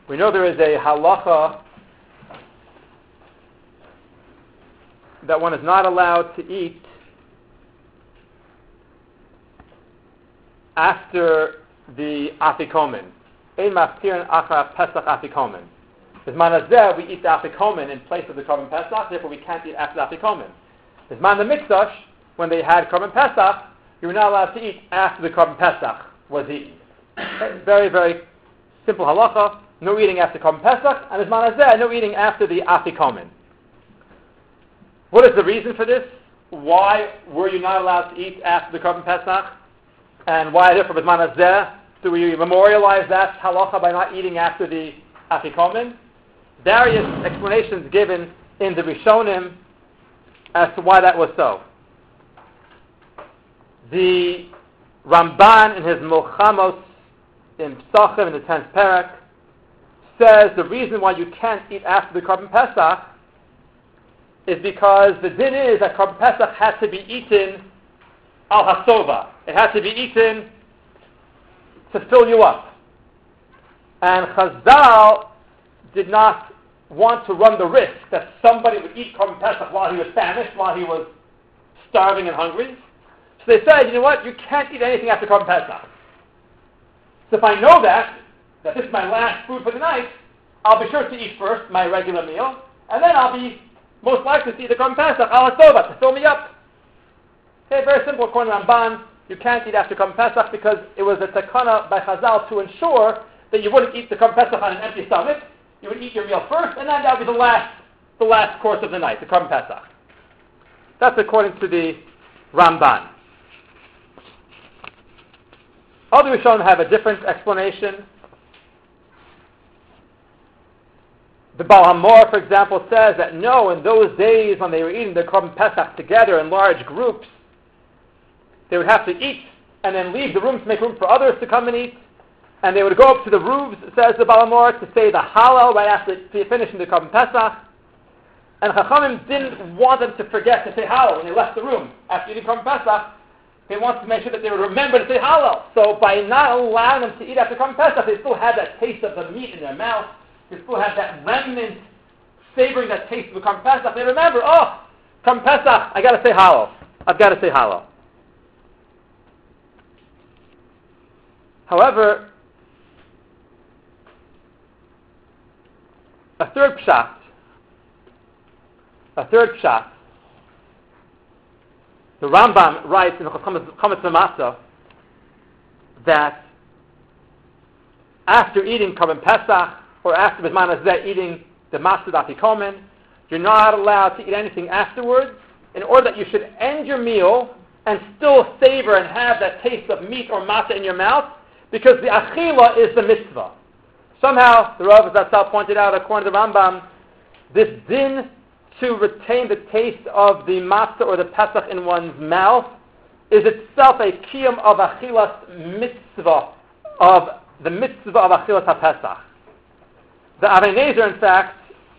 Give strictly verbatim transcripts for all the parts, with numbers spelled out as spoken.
We know there is a halacha that one is not allowed to eat after the afikomen. Ein maftirin achar Pesach afikomen. Bisman hazeh, we eat the afikomen in place of the korban Pesach, therefore we can't eat after the afikomen. Bisman the mikdash, when they had korban Pesach, you were not allowed to eat after the korban Pesach was eaten. Okay? Very, very simple halacha. No eating after korban Pesach, and bisman hazeh, no eating after the afikomen. What is the reason for this? Why were you not allowed to eat after the korban Pesach? And why, therefore, bisman hazeh, do we memorialize that halacha by not eating after the afikomen? Various explanations given in the Rishonim as to why that was so. The Ramban in his Milchamos in Psachim in the tenth parak says the reason why you can't eat after the korban Pesach is because the din is that korban Pesach has to be eaten al hasova. It has to be eaten to fill you up. And Chazal did not want to run the risk that somebody would eat korban Pesach while he was famished, while he was starving and hungry. So they said, you know what, you can't eat anything after korban Pesach. So if I know that, that this is my last food for the night, I'll be sure to eat first my regular meal, and then I'll be most likely to eat the korban Pesach al hasova, to fill me up. Okay, very simple, according to Ramban, you can't eat after korban Pesach because it was a takana by Chazal to ensure that you wouldn't eat the korban Pesach on an empty stomach. You would eat your meal first, and then that would be the last, the last course of the night, the korban Pesach. That's according to the Ramban. Other Rishonim have a different explanation. The Baal HaMor, for example, says that no, in those days when they were eating the korban Pesach together in large groups, they would have to eat and then leave the room to make room for others to come and eat. And they would go up to the roofs, says the Baal HaMor, to say the Hallel right after finishing the korban Pesach. And Chachamim didn't want them to forget to say Hallel when they left the room after eating korban Pesach. They wanted to make sure that they would remember to say Hallel. So by not allowing them to eat after korban Pesach, they still had that taste of the meat in their mouth. They still had that remnant savoring that taste of the korban Pesach. They remember, oh, korban Pesach, I got to say Hallel. I've got to say Hallel. However, a third pshat, a third pshat, the Rambam writes in the Chometz Matzah that after eating korban Pesach or after bisman hazeh eating the matzah afikomen, you're not allowed to eat anything afterwards, in order that you should end your meal and still savor and have that taste of meat or matzah in your mouth, because the achila is the mitzvah. Somehow, the Rav Zatzal pointed out, according to the Rambam, this din to retain the taste of the matzah or the pesach in one's mouth is itself a kiyum of achilas mitzvah, of the mitzvah of achilas ha-pesach. The Avnei Nezer, in fact,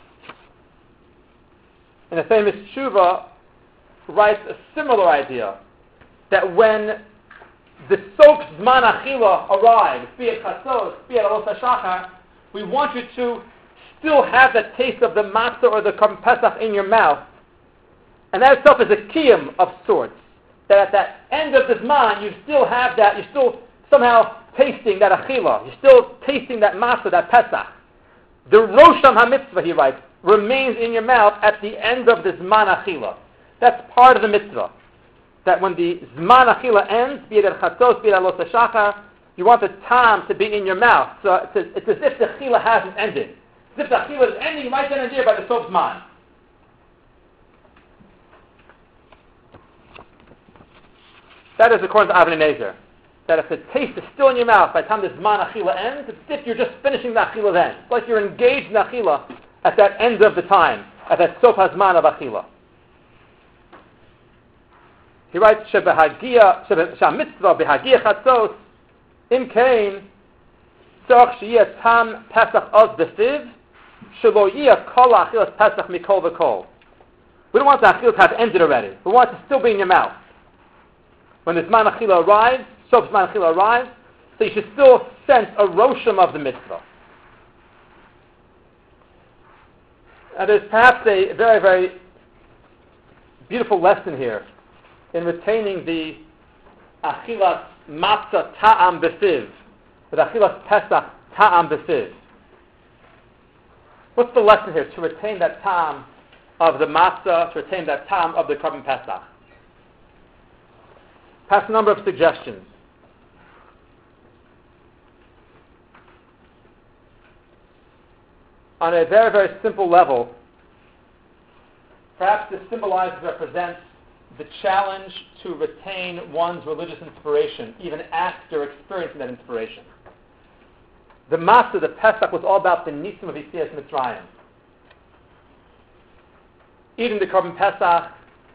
in a famous tshuva, writes a similar idea, that when the soap zman achila arrives, be it chatzos, be it alos hashachar, we want you to still have the taste of the matzah or the korban Pesach in your mouth. And that itself is a kiyum of sorts. That at that end of the zman, you still have that, you're still somehow tasting that achila. You're still tasting that matzah, that Pesach. The rosham ha-mitzvah, he writes, remains in your mouth at the end of the zman achila. That's part of the mitzvah. That when the zman achila ends, be it at chatzos, be it at alos hashachar, you want the tam to be in your mouth. So it's, it's as if the achila hasn't ended. As if the achila is ending right then and there by the soap zman. That is according to Avnei Nezer. That if the taste is still in your mouth by the time the zman achila ends, it's as if you're just finishing the achila then. It's like you're engaged in the achila at that end of the time, at that sof hazman of achila. He writes, "Shebehagia, shemitzvah behagia chatzos, im kain, tzorch sheyeh tam pesach oz b'fiv, shelo yeh kol achilas pesach mikol v'kol." We don't want the achila to have ended already. We want it to still be in your mouth. When the zman achila arrives, sof zman achila arrives, so you should still sense a rosham of the mitzvah. Now there's perhaps a very, very beautiful lesson here in retaining the achilas matzah ta'am b'siv, the achilas pesach ta'am b'siv. What's the lesson here? To retain that ta'am of the matzah, to retain that ta'am of the korban pesach. Perhaps a number of suggestions. On a very, very simple level, perhaps this symbolizes, represents the challenge to retain one's religious inspiration, even after experiencing that inspiration. The Matzah, the Pesach, was all about the Nisim of Yetzias Mitzrayim. Eating the Korban Pesach,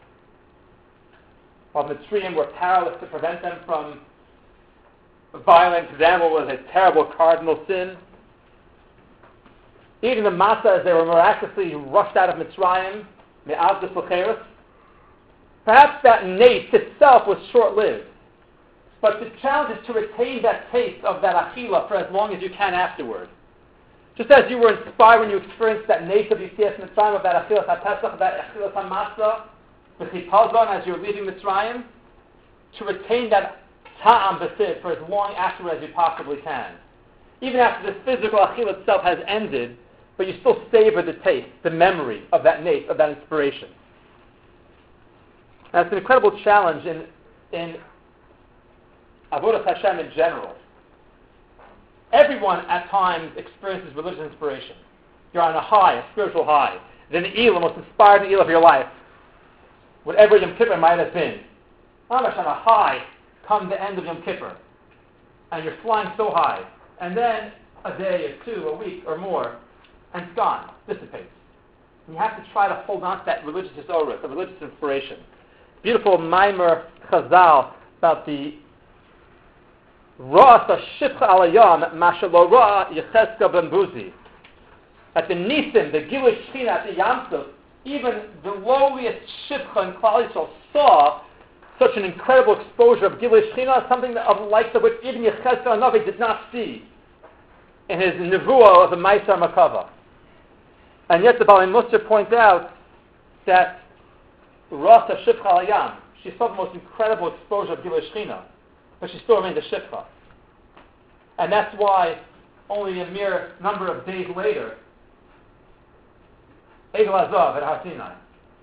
while Mitzrayim were powerless to prevent them from violence to them, was a terrible cardinal sin. Eating the Matzah as they were miraculously rushed out of Mitzrayim, Me'az D'Slucheres. Perhaps that nace itself was short-lived. But the challenge is to retain that taste of that achila for as long as you can afterward. Just as you were inspired when you experienced that nace of Yetzias Mitzrayim, of that achilas HaPesach, of that achilas HaMatzah, the chipazon as you're leaving Mitzrayim, to retain that ta'am b'sid for as long afterward as you possibly can. Even after the physical achila itself has ended, but you still savor the taste, the memory of that nace, of that inspiration. Now, it's an incredible challenge in, in Avodas Hashem in general. Everyone at times experiences religious inspiration. You're on a high, a spiritual high. The Ne'ilah, most inspired Ne'ilah of your life, whatever Yom Kippur might have been. Mamash on a high, come the end of Yom Kippur, and you're flying so high, and then a day or two, a week or more, and it's gone, dissipates. And you have to try to hold on to that religious disorder, the religious inspiration. Beautiful Maimer Chazal about the Ra'as HaShipcha Alayam Mashalo Ra' Yechezkel Ben Buzi. At the Nisim, the Gilui Shechina at the Yamsuf, even the lowliest Shipcha in Klal Yisrael saw such an incredible exposure of Gilui Shechina, something of likes of which even Yechezkel Hanavi did not see in his Nevuah of the Maisar Makava. And yet the Balei Musar points out that Ra'as HaShipcha Alayam, she saw the most incredible exposure of Gilui Shechina, but she still remained a Shipcha. And that's why only a mere number of days later, Egel Azav at Har Sinai.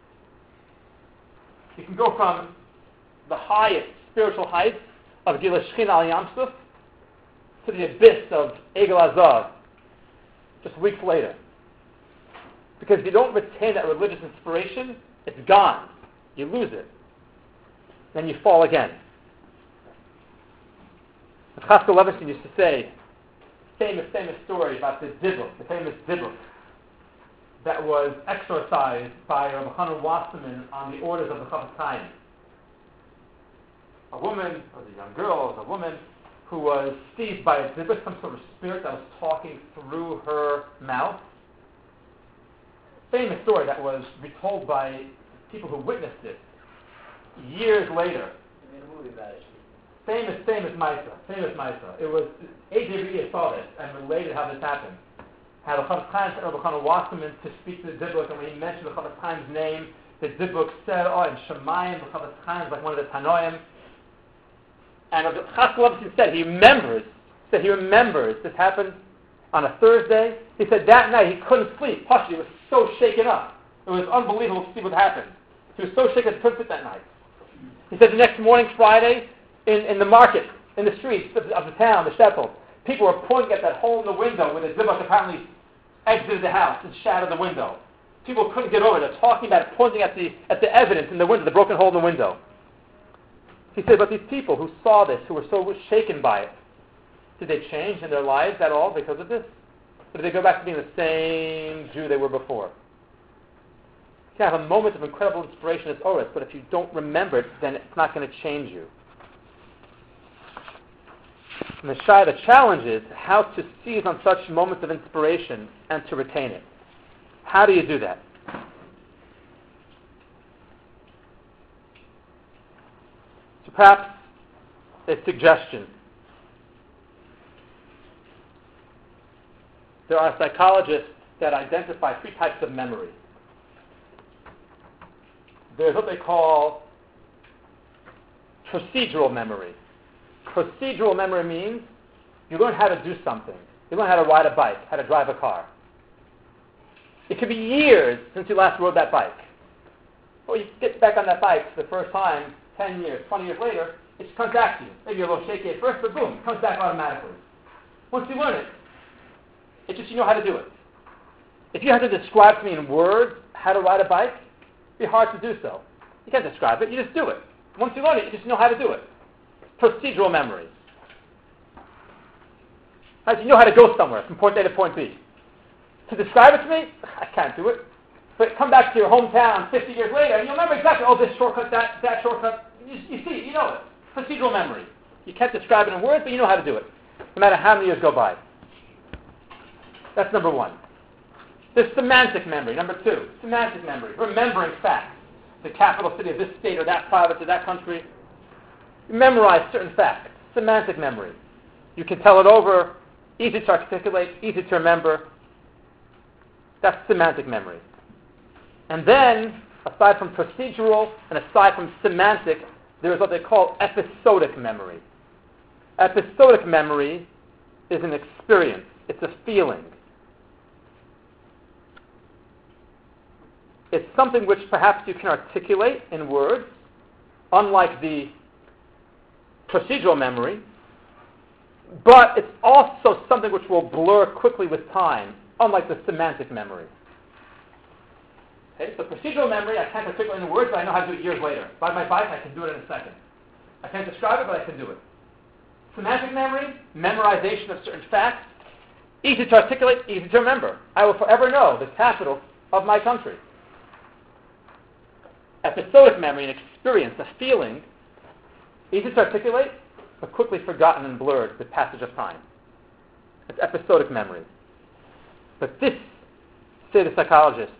You can go from the highest spiritual heights of Gilui Shechina al Yamsuf to the abyss of Egel Azav just weeks later. Because if you don't retain that religious inspiration, it's gone. You lose it. Then you fall again. Chatzkel Levinstein used to say, famous, famous story about the Dibuk, the famous Dibuk, that was exorcised by Rabbi Chanan Wasserman on the orders of the Chafetz Chaim. A woman, or a young girl, a woman, who was seized by a Dibuk, some sort of spirit that was talking through her mouth. Famous story that was retold by people who witnessed it years later. I made a movie about it. Famous, famous Maisa, famous Maisa. It was A J B saw this and related how this happened. Had the Chafetz Chaim sent Rabbi Chanan Wasserman to speak to the Dibuk, and when he mentioned the Chafetz Chaim's name, the Dibuk said, "Oh, in Shemayim, the Chafetz Chaim is like one of the Tanoim." And Chatzkel Levinstein said he remembers, said he remembers this happened on a Thursday. He said that night he couldn't sleep. Hush, he was so shaken up. It was unbelievable to see what happened. He was so shaken he couldn't sleep that night. He said the next morning, Friday, in, in the market, in the streets of the, of the town, the shtetl, people were pointing at that hole in the window where the Dibuk apparently exited the house and shattered the window. People couldn't get over it. They're talking about it, pointing at the at the evidence in the window, the broken hole in the window. He said, but these people who saw this, who were so shaken by it, did they change in their lives at all because of this? Or did they go back to being the same Jew they were before? You can have a moment of incredible inspiration as Oris, but if you don't remember it, then it's not going to change you. And the Shai, the challenge is how to seize on such moments of inspiration and to retain it. How do you do that? So perhaps a suggestion. There are psychologists that identify three types of memory. there's what they call procedural memory. Procedural memory means you learn how to do something. You learn how to ride a bike, how to drive a car. It could be years since you last rode that bike. Or you get back on that bike for the first time, ten years, twenty years later, it just comes back to you. Maybe you're a little shaky at first, but boom, it comes back automatically. Once you learn it, it's just you know how to do it. If you had to describe to me in words how to ride a bike, it'd be hard to do so. You can't describe it, you just do it. Once you learn it, you just know how to do it. Procedural memory. Right? You know how to go somewhere from point A to point B. To describe it to me, I can't do it. But come back to your hometown fifty years later, and you'll remember exactly, oh, this shortcut, that, that shortcut. You, you see it, you know it. Procedural memory. You can't describe it in words, but you know how to do it, no matter how many years go by. That's number one. There's semantic memory. Number two, semantic memory. Remembering facts. The capital city of this state or that province or that country. You memorize certain facts. Semantic memory. You can tell it over, easy to articulate, easy to remember. That's semantic memory. And then, aside from procedural and aside from semantic, there is what they call episodic memory. Episodic memory is an experience. It's a feeling. It's something which perhaps you can articulate in words, unlike the procedural memory, but it's also something which will blur quickly with time, unlike the semantic memory. Okay, so procedural memory, I can't articulate in words, but I know how to do it years later. Ride my bike, I can do it in a second. I can't describe it, but I can do it. Semantic memory, memorization of certain facts, easy to articulate, easy to remember. I will forever know the capital of my country. Episodic memory, an experience, a feeling, easy to articulate, but quickly forgotten and blurred with passage of time. It's episodic memory. But this, say the psychologists,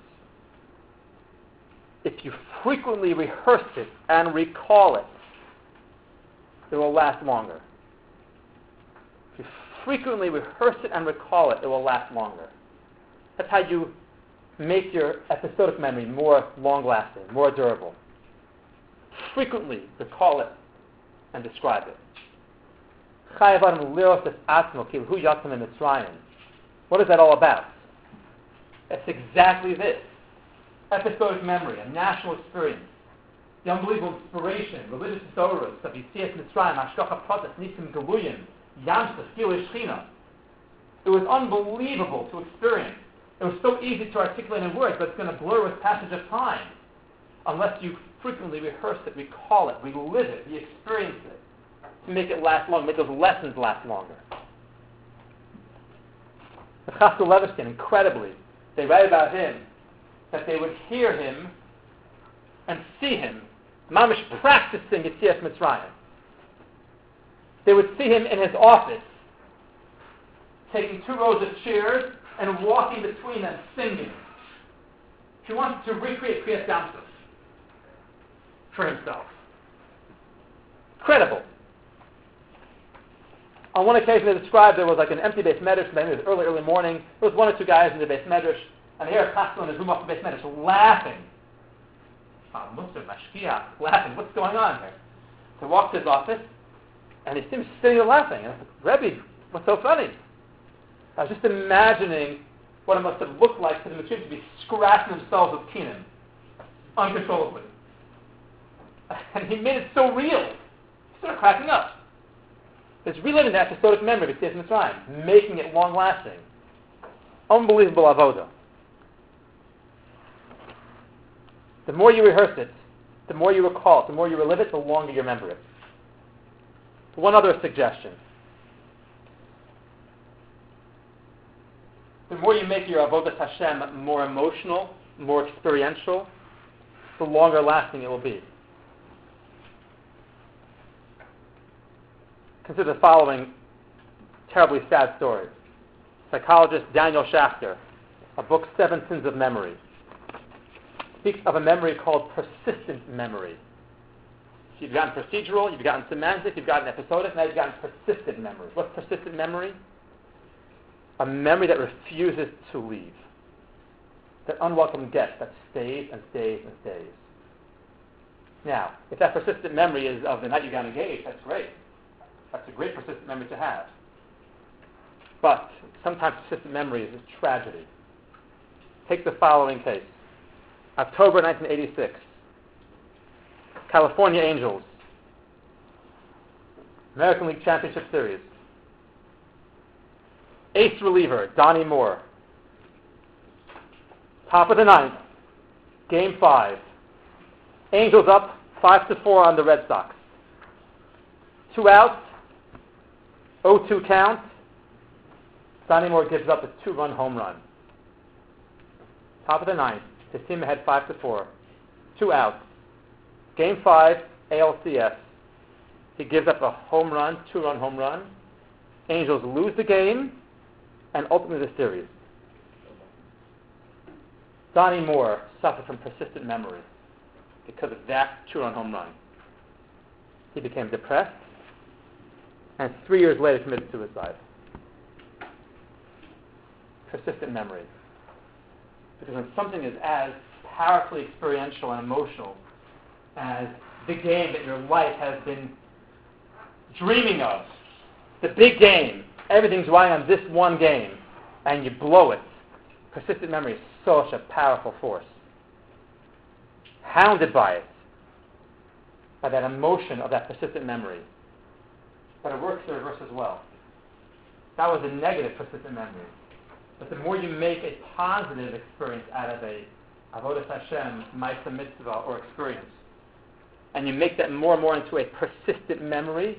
if you frequently rehearse it and recall it, it will last longer. If you frequently rehearse it and recall it, it will last longer. That's how you make your episodic memory more long-lasting, more durable. Frequently recall it and describe it. What is that all about? It's exactly this. Episodic memory, a national experience. The unbelievable inspiration, religious sorrows of Yetzias Mitzrayim, Hashgacha Pratis, Nisim Geluyim, Yamsuf, Gilui Shechina. It was unbelievable to experience. It was so easy to articulate in words, but it's going to blur with passage of time unless you frequently rehearse it, recall it, relive it, re-experience it to make it last longer, make those lessons last longer. The Chassel Leverstein, incredibly, they write about him that they would hear him and see him, mamish practicing Yetzias Mitzrayim. They would see him in his office, taking two rows of chairs and walking between them, singing. He wanted to recreate Kriyas Yamsuf for himself. Incredible. On one occasion they described there was like an empty base medrash, maybe it was early, early morning. There was one or two guys in the base medrash, and they hear a pastor in his room off the base medrash laughing. Ah, Musar, Mashkiach, laughing. What's going on here? So he walks to his office, and he seems sitting there laughing. And I said, Rebbe, what's so funny? I was just imagining what it must have looked like for the Mitzvah to be scratching themselves with kinim, uncontrollably. And he made it so real. He started cracking up. It's reliving that episodic memory of Yetzias Mitzrayim, making it long-lasting. Unbelievable avoda. The more you rehearse it, the more you recall it, the more you relive it, the longer you remember it. One other suggestion. The more you make your avodas Hashem more emotional, more experiential, the longer lasting it will be. Consider the following terribly sad story. Psychologist Daniel Schachter, a book, Seven Sins of Memory, speaks of a memory called persistent memory. So you've gotten procedural, you've gotten semantic, you've gotten episodic, now you've gotten persistent memory. What's persistent memory? A memory that refuses to leave. That unwelcome guest that stays and stays and stays. Now, if that persistent memory is of the night you got engaged, that's great. That's a great persistent memory to have. But sometimes persistent memory is a tragedy. Take the following case. October nineteen eighty-six. California Angels. American League Championship Series. Ace reliever, Donnie Moore. Top of the ninth. Game five. Angels up five to four on the Red Sox. Two outs. oh two count. Donnie Moore gives up a two-run home run. Top of the ninth. His team ahead five to four. Two outs. Game five, A L C S. He gives up a home run, two-run home run. Angels lose the game and ultimately the series. Donnie Moore suffered from persistent memory because of that two-run home run. He became depressed and three years later committed suicide. Persistent memory. Because when something is as powerfully experiential and emotional as the game that your life has been dreaming of, the big game, everything's riding on this one game, and you blow it, persistent memory is such a powerful force. Hounded by it, by that emotion of that persistent memory. But it works the reverse as well. That was a negative persistent memory. But the more you make a positive experience out of a Avodas Hashem, Ma'aseh Mitzvah, or experience, and you make that more and more into a persistent memory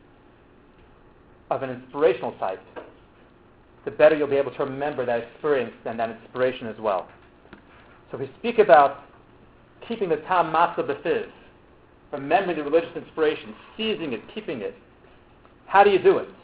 of an inspirational type, the better you'll be able to remember that experience and that inspiration as well. So we speak about keeping the Tam Matzah B'Fiz, remembering the religious inspiration, seizing it, keeping it. How do you do it?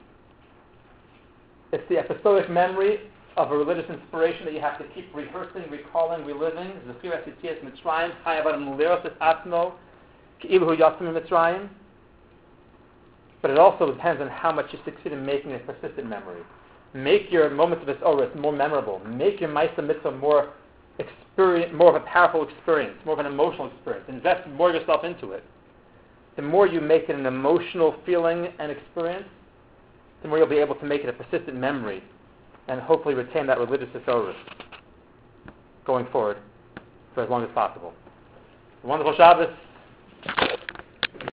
It's the episodic memory of a religious inspiration that you have to keep rehearsing, recalling, reliving. Zechira Tzitzias Mitzrayim, Chayav Leros Es Atzmo, Ke'ilu Hu Yatzim Mitzrayim. But it also depends on how much you succeed in making a persistent memory. Make your moments of Hisoros more memorable. Make your Ma'aseh Mitzvah more experience, more of a powerful experience, more of an emotional experience. Invest more of yourself into it. The more you make it an emotional feeling and experience, the more you'll be able to make it a persistent memory and hopefully retain that religious Hisoros going forward for as long as possible. Wonderful Shabbos.